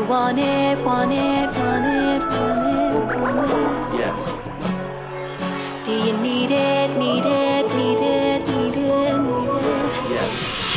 want it, want it, want it, want it, want it. Yes. Do you need it, need it, need it, need it, need it? Yes.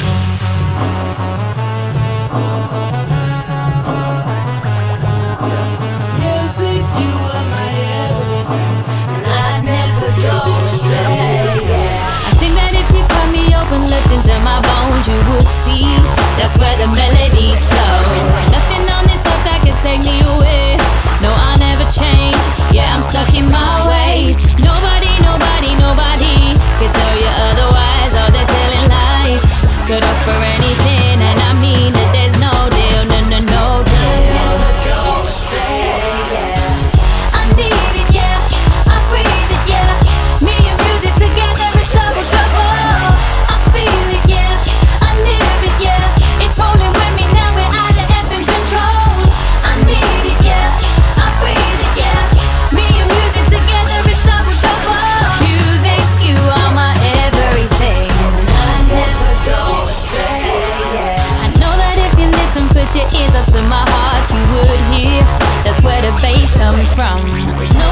Music, you are my everything, and I'd never go astray. I think that if you cut me open, looked into my bones, you would see that's where the melodies flow. Nothing on this earth that could take me away. No, I'll never change. Yeah, I'm stuck in my ways. Nobody, nobody, nobody could tell you otherwise. Oh, they're telling lies. Could offer anything, and I mean that there's no deal, no, no, no deal. Never go astray. I need it, yeah. I breathe it, yeah. Me and music together is double trouble. I feel it, yeah. I live it, yeah. It's rolling with me now, we're out of effing control. I need it, yeah. I breathe it, yeah. Me and music together is double trouble. Music, you are my everything. I never go astray. I know that if you listen, put your ears up to my heart, you would hear. That's where the bass comes from. There's no